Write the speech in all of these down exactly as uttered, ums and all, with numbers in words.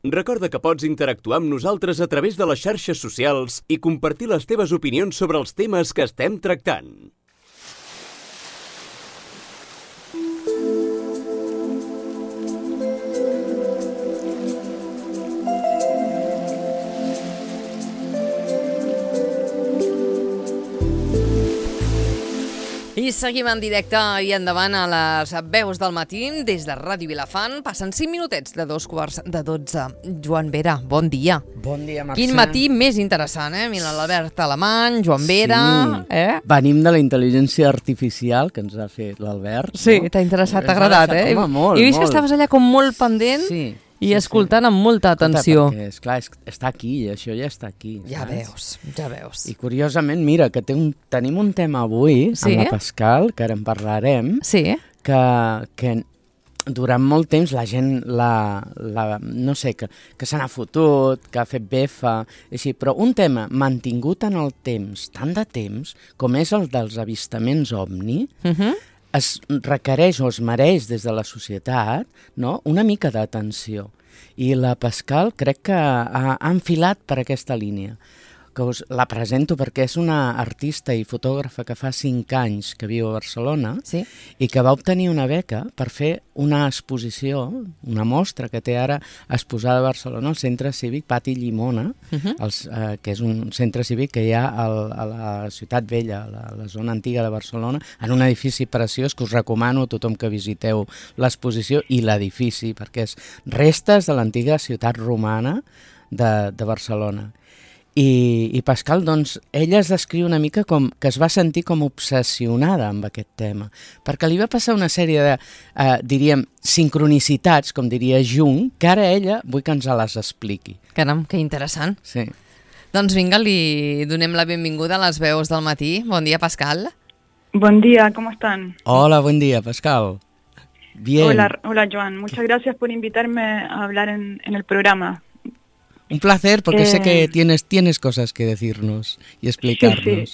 Recorda que pots interactuar amb nosaltres a través de les xarxes socials i compartir les teves opinions sobre els temes que estem tractant. I seguim en directe i endavant a les veus del matí des de Ràdio Vilafant. Passen cinc minutets de dos quarts de dotze. Joan Vera, bon dia. Bon dia, Mercè. Quin matí més interessant, eh? Mira l'Albert Alemany, Joan Vera... Sí. Eh? Venim de la intel·ligència artificial que ens ha fet l'Albert. Sí, no? t'ha interessat, t'ha agradat, eh? Home, molt, I vist molt. que estaves allà com molt pendent sí, i sí, escoltant sí. amb molta atenció. Escolta, perquè, esclar, és, està aquí, això ja està aquí. Ja saps? veus, ja veus. I curiosament, mira, que té un, tenim un tema avui Sí? amb la Pascal, que ara en parlarem, Sí? que, que durant molt temps la gent, la, la, no sé, que, que se n'ha fotut, que ha fet befa, així, però un tema mantingut en el temps, tant de temps, com és el dels avistaments OVNI, Uh -huh. es requereix o es mereix des de la societat, no?, una mica d'atenció. I la Pascal crec que ha, ha enfilat per aquesta línia, que us la presento perquè és una artista i fotògrafa que fa cinc anys que viu a Barcelona Sí? i que va obtenir una beca per fer una exposició, una mostra que té ara exposada a Barcelona al Centre Cívic Pati Llimona, Uh -huh. els, eh, que és un centre cívic que hi ha al, a la Ciutat Vella, a la, a la zona antiga de Barcelona, en un edifici preciós que us recomano a tothom que visiteu l'exposició i l'edifici, perquè és restes de l'antiga ciutat romana de, de Barcelona. I, i Pascal, doncs, ella es descriu una mica com que es va sentir com obsessionada amb aquest tema, perquè li va passar una sèrie de, eh, diríem, sincronicitats, com diria Jung, que ara ella vull que ens les expliqui. Caram, que interessant. Sí. Doncs vinga, li donem la benvinguda a les veus del matí. Bon dia, Pascal. Buen día, ¿cómo están? Hola, buen día, Pascal. Bien. Hola, hola Joan, muchas gracias por invitarme a hablar en, en el programa. Un placer, porque eh... sé que tienes, tienes cosas que decirnos y explicarnos.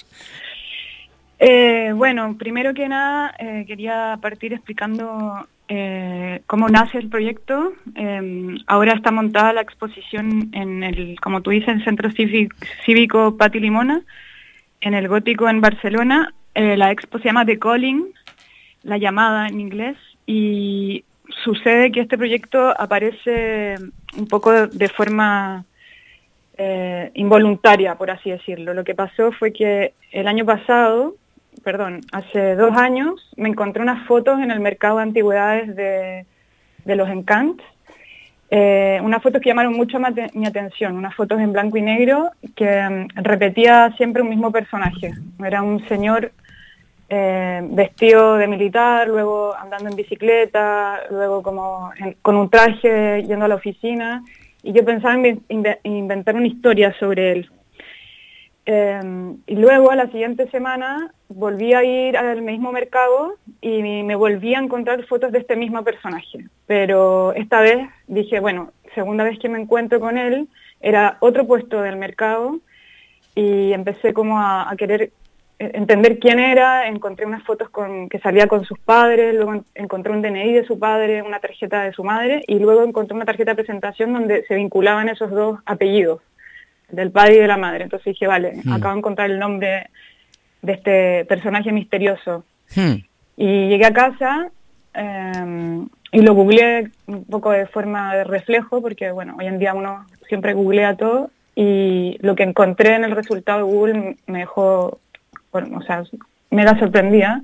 Sí, sí. Eh, bueno, primero que nada, eh, quería partir explicando eh, cómo nace el proyecto. Eh, ahora está montada la exposición en el, como tú dices, el Centro Cívico, Cívico Pati Llimona, en el Gótico en Barcelona. Eh, la expo se llama The Calling, la llamada en inglés, y sucede que este proyecto aparece un poco de forma eh, involuntaria, por así decirlo. Lo que pasó fue que el año pasado, perdón, hace dos años, me encontré unas fotos en el mercado de antigüedades de, de los Encants, eh, unas fotos que llamaron mucho mi atención, unas fotos en blanco y negro que um, repetía siempre un mismo personaje. Era un señor Eh, vestido de militar, luego andando en bicicleta, luego como en, con un traje yendo a la oficina, y yo pensaba en in, inventar una historia sobre él. Eh, y luego a la siguiente semana volví a ir al mismo mercado y me volví a encontrar fotos de este mismo personaje, pero esta vez dije, bueno, segunda vez que me encuentro con él, era otro puesto del mercado, y empecé como a, a querer entender quién era. Encontré unas fotos con, que salía con sus padres, luego encontré un D N I de su padre, una tarjeta de su madre, y luego encontré una tarjeta de presentación donde se vinculaban esos dos apellidos, del padre y de la madre. Entonces dije, vale, mm. acabo de encontrar el nombre de este personaje misterioso. Mm. Y llegué a casa eh, y lo googleé un poco de forma de reflejo, porque bueno, hoy en día uno siempre googlea todo, y lo que encontré en el resultado de Google me dejó... Bueno, o sea, mega sorprendida,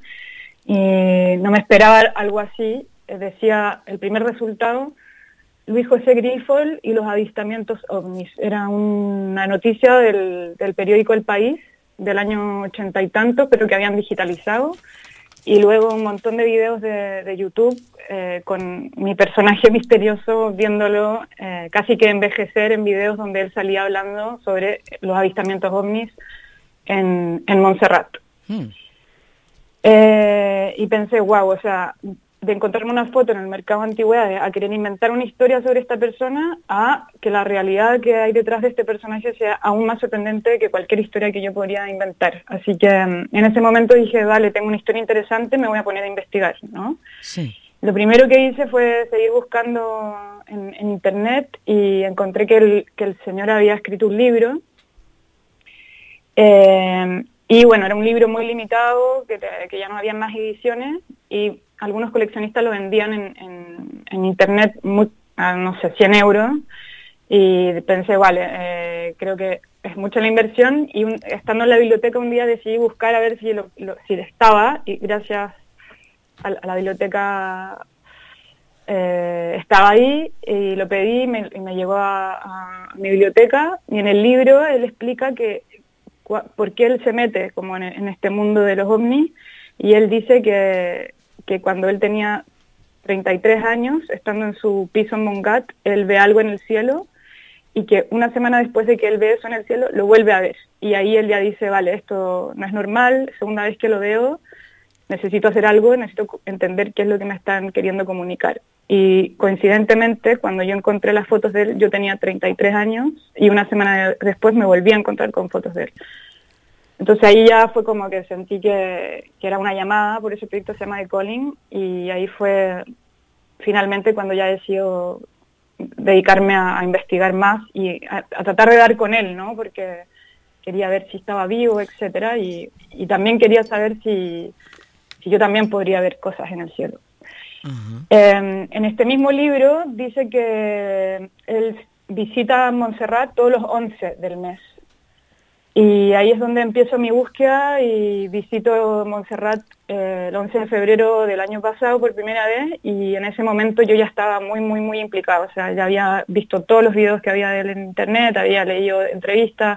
y no me esperaba algo así. Decía el primer resultado, Luis José Grifol y los avistamientos ovnis. Era una noticia del, del periódico El País del año ochenta y tanto, pero que habían digitalizado, y luego un montón de videos de, de YouTube eh, con mi personaje misterioso viéndolo eh, casi que envejecer en videos donde él salía hablando sobre los avistamientos ovnis en, en Montserrat. Hmm. Eh, y pensé, wow, o sea, de encontrarme una foto en el mercado de antigüedades a querer inventar una historia sobre esta persona, a que la realidad que hay detrás de este personaje sea aún más sorprendente que cualquier historia que yo podría inventar. Así que en ese momento dije, vale, tengo una historia interesante, me voy a poner a investigar, ¿no? Sí. Lo primero que hice fue seguir buscando en, en internet y encontré que el, que el señor había escrito un libro. Eh, y bueno, era un libro muy limitado, que, que ya no había más ediciones, y algunos coleccionistas lo vendían en, en, en internet muy, a, no sé, cien euros, y pensé, vale, eh, creo que es mucha la inversión, y un, estando en la biblioteca un día decidí buscar a ver si, lo, lo, si estaba, y gracias a, a la biblioteca eh, estaba ahí, y lo pedí, y me, y me llegó a, a mi biblioteca, y en el libro él explica que por qué él se mete como en, en este mundo de los ovnis, y él dice que, que cuando él tenía treinta y tres años, estando en su piso en Montgat, él ve algo en el cielo, y que una semana después de que él ve eso en el cielo, lo vuelve a ver. Y ahí él ya dice, vale, esto no es normal, segunda vez que lo veo, necesito hacer algo, necesito entender qué es lo que me están queriendo comunicar. Y coincidentemente, cuando yo encontré las fotos de él, yo tenía treinta y tres años, y una semana después me volví a encontrar con fotos de él. Entonces ahí ya fue como que sentí que, que era una llamada, por ese proyecto se llama The Calling, y ahí fue finalmente cuando ya decido dedicarme a, a investigar más y a, a tratar de dar con él, ¿no? Porque quería ver si estaba vivo, etcétera, y, y también quería saber si, si yo también podría ver cosas en el cielo. Uh-huh. Eh, en este mismo libro dice que él visita Montserrat todos los once del mes. Y ahí es donde empiezo mi búsqueda y visito Montserrat eh, el once de febrero del año pasado por primera vez, y en ese momento yo ya estaba muy, muy, muy implicada. O sea, ya había visto todos los videos que había de él en internet, había leído entrevistas,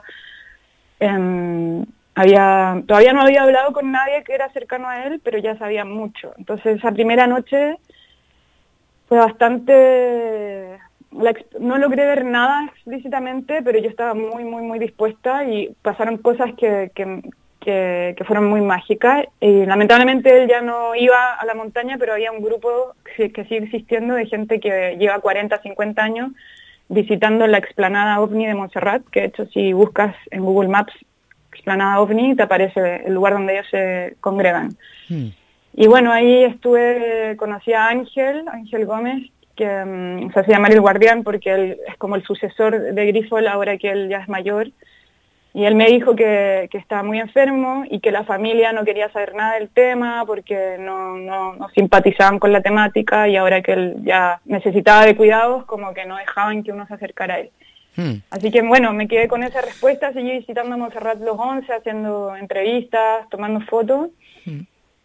eh, había, todavía no había hablado con nadie que era cercano a él, pero ya sabía mucho. Entonces esa primera noche fue bastante... La, no logré ver nada explícitamente, pero yo estaba muy, muy, muy dispuesta, y pasaron cosas que, que, que, que fueron muy mágicas. Y lamentablemente él ya no iba a la montaña, pero había un grupo que, que sigue existiendo de gente que lleva cuarenta, cincuenta años visitando la explanada OVNI de Montserrat, que de hecho si buscas en Google Maps explanada OVNI te aparece el lugar donde ellos se congregan. Hmm. Y bueno, ahí estuve, conocí a Ángel, Ángel Gómez, que um, se hace llamar el guardián porque él es como el sucesor de Grifol ahora que él ya es mayor, y él me dijo que, que estaba muy enfermo y que la familia no quería saber nada del tema porque no, no, no simpatizaban con la temática, y ahora que él ya necesitaba de cuidados, como que no dejaban que uno se acercara a él. Hmm. Así que bueno, me quedé con esa respuesta, seguí visitando Montserrat los once, haciendo entrevistas, tomando fotos, hmm.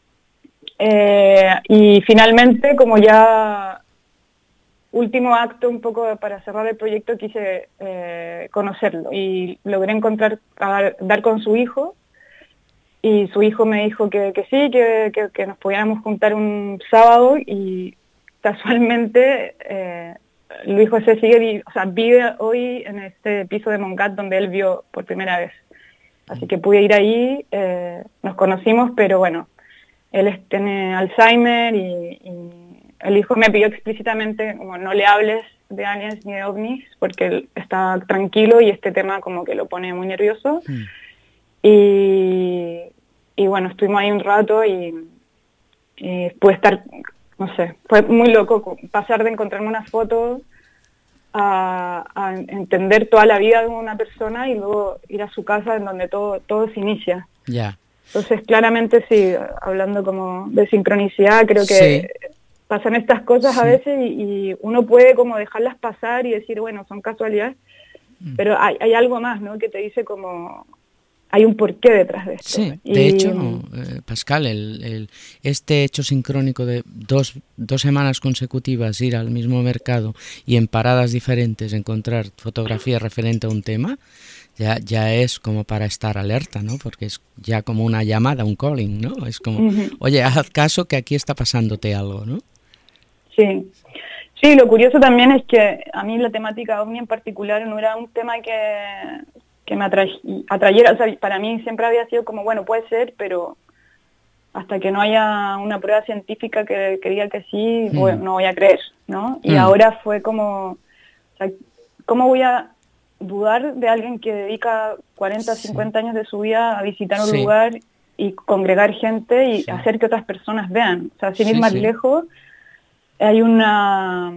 eh, y finalmente, como ya último acto un poco para cerrar el proyecto, quise eh, conocerlo y logré encontrar, a, dar con su hijo, y su hijo me dijo que, que sí, que, que, que nos pudiéramos juntar un sábado, y casualmente eh, Luis José sigue, o sea, vive hoy en este piso de Montgat donde él vio por primera vez. Así que pude ir ahí, eh, nos conocimos, pero bueno, él es, tiene Alzheimer, y, y el hijo me pidió explícitamente como no le hables de aliens ni de ovnis porque él está tranquilo y este tema como que lo pone muy nervioso. Mm. Y, y bueno, estuvimos ahí un rato y, y pude estar, no sé, fue muy loco pasar de encontrarme una foto a, a entender toda la vida de una persona y luego ir a su casa en donde todo, todo se inicia. Ya. Yeah. Entonces claramente sí, hablando como de sincronicidad, creo que... Sí. Pasan estas cosas sí. a veces y, y uno puede como dejarlas pasar y decir, bueno, son casualidades, mm. pero hay, hay algo más, ¿no? Que te dice como, hay un porqué detrás de esto. Sí, y, de hecho, eh, Pascal, el, el, este hecho sincrónico de dos, dos semanas consecutivas ir al mismo mercado y en paradas diferentes encontrar fotografía referente a un tema, ya, ya es como para estar alerta, ¿no? Porque es ya como una llamada, un calling, ¿no? Es como, uh-huh. oye, haz caso que aquí está pasándote algo, ¿no? Sí, sí, lo curioso también es que a mí la temática ovni en particular no era un tema que, que me atra- atrayera, o sea, para mí siempre había sido como, bueno, puede ser, pero hasta que no haya una prueba científica que, que diga que sí, mm. bueno, no voy a creer, ¿no? Y mm. ahora fue como, o sea, ¿cómo voy a dudar de alguien que dedica cuarenta, sí. cincuenta años de su vida a visitar un sí. lugar y congregar gente y sí. hacer que otras personas vean? O sea, sin sí, ir más sí. lejos, hay una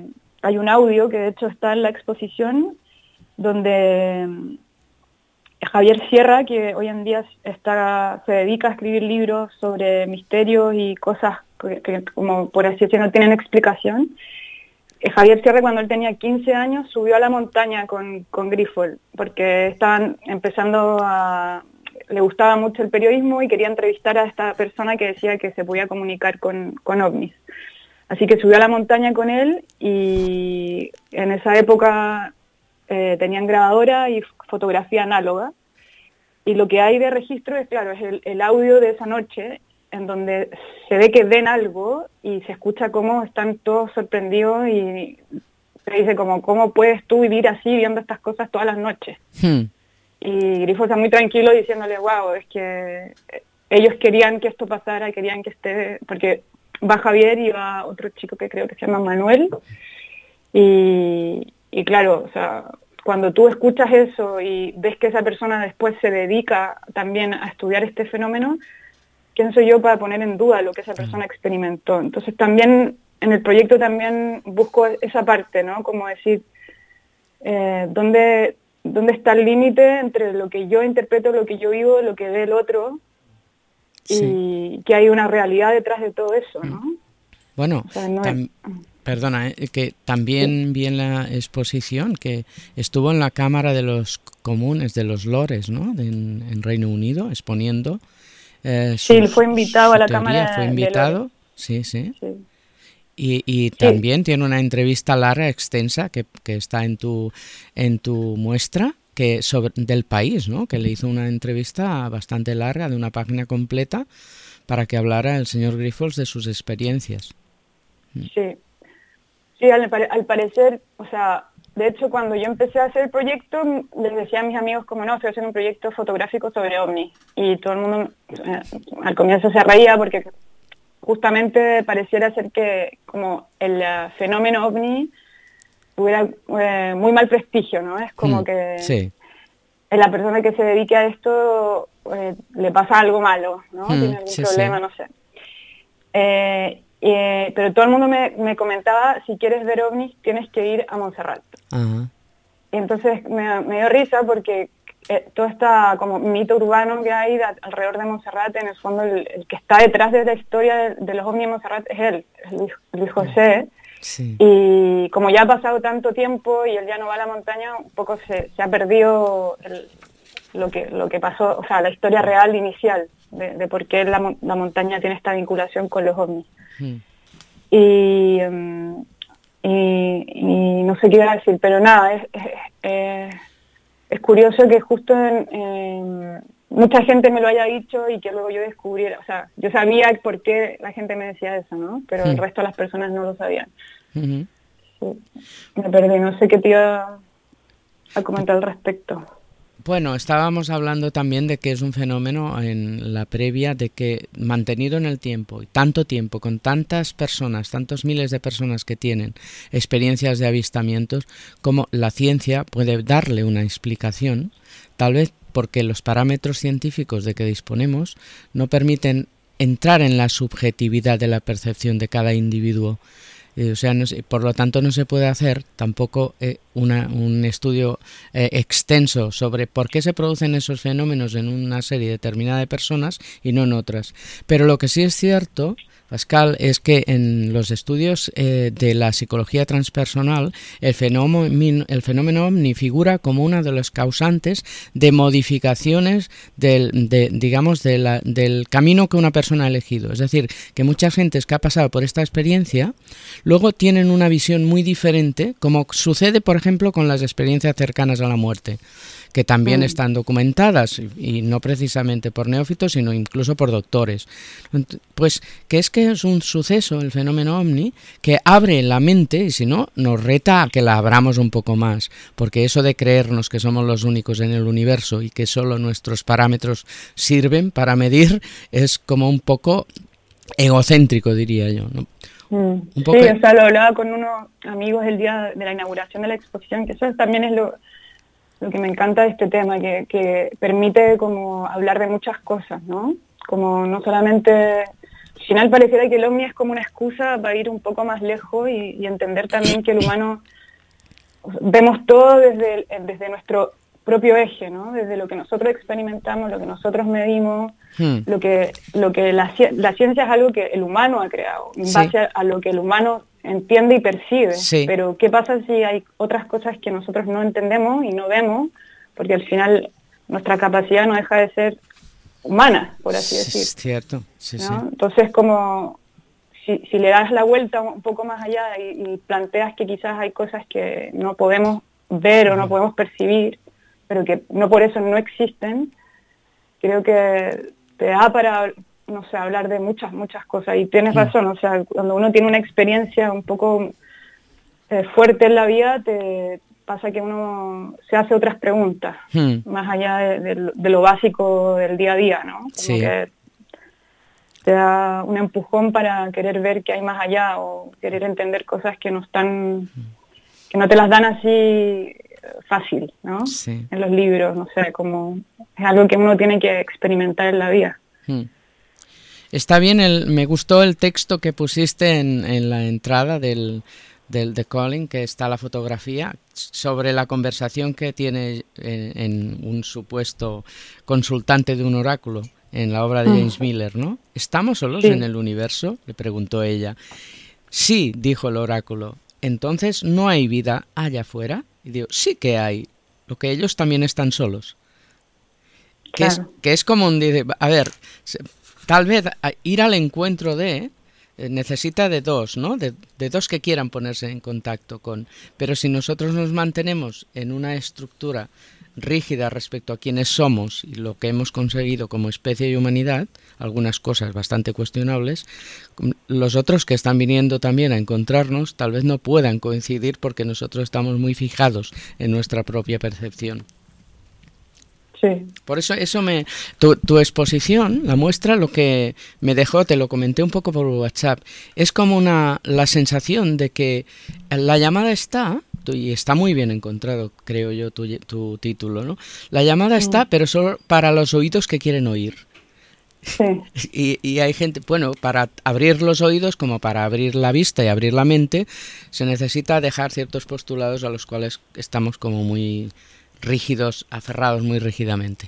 hay un audio que de hecho está en la exposición, donde Javier Sierra, que hoy en día está, se dedica a escribir libros sobre misterios y cosas que, que como por así decirlo, no tienen explicación. Javier Sierra, cuando él tenía quince años, subió a la montaña con, con Grifols, porque estaban empezando a... le gustaba mucho el periodismo y quería entrevistar a esta persona que decía que se podía comunicar con, con ovnis. Así que subió a la montaña con él y en esa época eh, tenían grabadora y fotografía análoga. Y lo que hay de registro es, claro, es el, el audio de esa noche, en donde se ve que ven algo y se escucha cómo están todos sorprendidos y se dice como, ¿cómo puedes tú vivir así viendo estas cosas todas las noches? Hmm. Y Grifo está muy tranquilo diciéndole, wow, es que ellos querían que esto pasara, querían que esté, porque va Javier y va otro chico que creo que se llama Manuel, y, y claro, o sea, cuando tú escuchas eso y ves que esa persona después se dedica también a estudiar este fenómeno, ¿quién soy yo para poner en duda lo que esa persona experimentó? Entonces también en el proyecto también busco esa parte, ¿no? Como decir, eh, ¿dónde, dónde está el límite entre lo que yo interpreto, lo que yo vivo, lo que ve el otro? Sí. Y que hay una realidad detrás de todo eso, ¿no? Bueno, o sea, no tam- es... perdona, eh, que también sí. vi en la exposición que estuvo en la Cámara de los Comunes, de los Lores, ¿no? De, en, en Reino Unido, exponiendo. Eh, sí, sus, fue invitado a la teoría, Cámara fue de invitado, Lores. Sí, sí. sí. Y, y sí. también tiene una entrevista larga, extensa, que, que está en tu, en tu muestra, que sobre del País, ¿no? Que le hizo una entrevista bastante larga, de una página completa, para que hablara el señor Grifols de sus experiencias. Sí, sí, al, al parecer, o sea, de hecho cuando yo empecé a hacer el proyecto, les decía a mis amigos como no, estoy haciendo un proyecto fotográfico sobre ovnis, y todo el mundo eh, al comienzo se reía porque justamente pareciera ser que como el uh, fenómeno ovni tuviera eh, muy mal prestigio, ¿no? Es como mm, que sí. la persona que se dedique a esto eh, le pasa algo malo, ¿no? Mm, Tiene algún sí, problema, sí. no sé. Eh, eh, pero todo el mundo me, me comentaba, si quieres ver ovnis, tienes que ir a Montserrat. Ajá. Y entonces me, me dio risa porque eh, todo este como mito urbano que hay de, alrededor de Montserrat, en el fondo el, el que está detrás de la historia de, de los ovnis de Montserrat es él, es Luis, Luis José. Sí. Y como ya ha pasado tanto tiempo y él ya no va a la montaña, un poco se, se ha perdido el, lo que lo que pasó, o sea, la historia real inicial de, de por qué la, la montaña tiene esta vinculación con los ovnis. Mm. Y, um, y, y no sé qué iba a decir, pero nada, es, es, es, es curioso que justo en, en, mucha gente me lo haya dicho y que luego yo descubriera, o sea, yo sabía por qué la gente me decía eso, ¿no? Pero mm. el resto de las personas no lo sabían. Mm-hmm. Sí, me perdí, no sé qué te iba a comentar al respecto. Bueno, estábamos hablando también de que es un fenómeno en la previa de que mantenido en el tiempo y tanto tiempo con tantas personas, tantos miles de personas que tienen experiencias de avistamientos, como la ciencia puede darle una explicación, tal vez porque los parámetros científicos de que disponemos no permiten entrar en la subjetividad de la percepción de cada individuo. Eh, o sea, no se, por lo tanto no se puede hacer tampoco eh, una, un estudio eh, extenso sobre por qué se producen esos fenómenos en una serie determinada de personas y no en otras. Pero lo que sí es cierto, Pascal, es que en los estudios eh, de la psicología transpersonal el fenómeno, el fenómeno ovni figura como uno de los causantes de modificaciones del, de, digamos, de la, del camino que una persona ha elegido. Es decir, que muchas gentes que ha pasado por esta experiencia luego tienen una visión muy diferente, como sucede, por ejemplo, con las experiencias cercanas a la muerte, que también mm. están documentadas, y no precisamente por neófitos, sino incluso por doctores. Pues que es que es un suceso, el fenómeno ovni, que abre la mente, y si no, nos reta a que la abramos un poco más, porque eso de creernos que somos los únicos en el universo y que solo nuestros parámetros sirven para medir, es como un poco egocéntrico, diría yo, ¿no? Mm. Un poco... Sí, o sea, lo hablaba con unos amigos el día de la inauguración de la exposición, que eso también es lo... lo que me encanta de este tema, que, que permite como hablar de muchas cosas, ¿no? Como no solamente al final pareciera que el ovni es como una excusa para ir un poco más lejos y, y entender también que el humano vemos todo desde, desde nuestro propio eje, ¿no? Desde lo que nosotros experimentamos, lo que nosotros medimos, hmm. lo que, lo que la, la ciencia es algo que el humano ha creado, en sí. base a, a lo que el humano entiende y percibe. Sí. Pero ¿qué pasa si hay otras cosas que nosotros no entendemos y no vemos? Porque al final nuestra capacidad no deja de ser humana, por así decir. Es cierto, sí, ¿no? sí. Entonces, como si, si le das la vuelta un poco más allá y, y planteas que quizás hay cosas que no podemos ver o no podemos percibir, pero que no por eso no existen, creo que te da para, no sé, hablar de muchas, muchas cosas. Y tienes razón, o sea, cuando uno tiene una experiencia un poco eh, fuerte en la vida, te pasa que uno se hace otras preguntas, hmm. más allá de, de, de lo básico del día a día, ¿no? Como sí. que te da un empujón para querer ver qué hay más allá o querer entender cosas que no están, que no te las dan así fácil, ¿no? Sí. En los libros, no sé, como es algo que uno tiene que experimentar en la vida. Hmm. Está bien, el, me gustó el texto que pusiste en, en la entrada del del The Calling, que está la fotografía, sobre la conversación que tiene en, en un supuesto consultante de un oráculo en la obra de James Miller, ¿no? ¿Estamos solos sí. en el universo?, le preguntó ella. Sí, dijo el oráculo. ¿Entonces no hay vida allá afuera? Y digo, sí que hay, lo que ellos también están solos. Que, claro. es, que es como un... A ver, tal vez ir al encuentro de... necesita de dos, ¿no? De, de dos que quieran ponerse en contacto con... Pero si nosotros nos mantenemos en una estructura rígida respecto a quiénes somos y lo que hemos conseguido como especie y humanidad, algunas cosas bastante cuestionables, los otros que están viniendo también a encontrarnos tal vez no puedan coincidir porque nosotros estamos muy fijados en nuestra propia percepción. Sí. Por eso eso me tu, tu exposición, la muestra, lo que me dejó, te lo comenté un poco por WhatsApp, es como una la sensación de que la llamada está, y está muy bien encontrado, creo yo, tu, tu título, ¿no? La llamada sí. está, pero solo para los oídos que quieren oír. Sí. Y, y hay gente, bueno, para abrir los oídos como para abrir la vista y abrir la mente, se necesita dejar ciertos postulados a los cuales estamos como muy rígidos, aferrados muy rígidamente.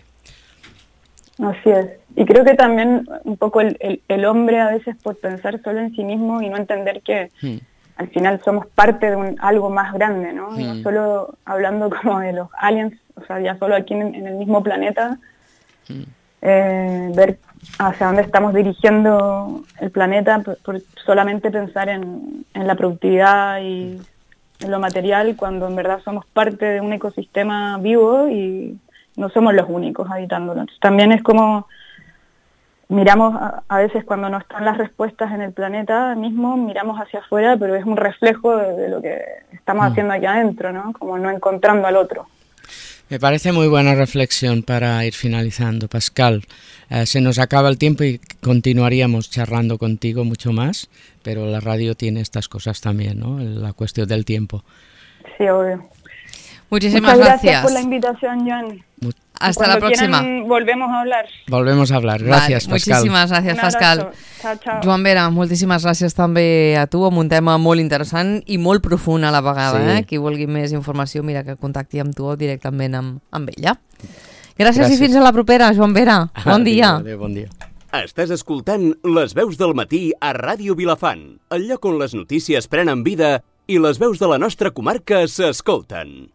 Así es. Y creo que también un poco el, el, el hombre a veces por pensar solo en sí mismo y no entender que hmm. al final somos parte de un, algo más grande, ¿no? Hmm. No solo hablando como de los aliens, o sea, ya solo aquí en, en el mismo planeta, hmm. eh, ver hacia dónde estamos dirigiendo el planeta por, por solamente pensar en, en la productividad y en lo material, cuando en verdad somos parte de un ecosistema vivo y no somos los únicos habitándolo. Entonces, también es como miramos a, a veces cuando no están las respuestas en el planeta mismo, miramos hacia afuera, pero es un reflejo de, de lo que estamos mm. haciendo aquí adentro, ¿no? Como no encontrando al otro. Me parece muy buena reflexión para ir finalizando, Pascal. Eh, se nos acaba el tiempo y continuaríamos charlando contigo mucho más, pero la radio tiene estas cosas también, ¿no? La cuestión del tiempo. Sí, obvio. Muchísimas Muchas gracias. gracias por la invitación, Joan. Mu- Hasta Cuando la próxima. Quieran, volvemos a hablar. Volvemos a hablar. Gràcies, vale, Pascal. Moltíssimes gràcies, Pascal. Ciao, ciao. Joan Vera, moltíssimes gràcies també a tu, amb un tema molt interessant i molt profund a la vegada. Sí. Eh? Qui vulgui més informació, mira que contacti amb tu o directament amb, amb ella. Gràcies, gràcies i fins a la propera, Joan Vera. Bon dia. Adéu, adéu, bon dia. Estàs escoltant Les Veus del Matí a Ràdio Vilafant, el lloc on les notícies prenen vida i les veus de la nostra comarca s'escolten.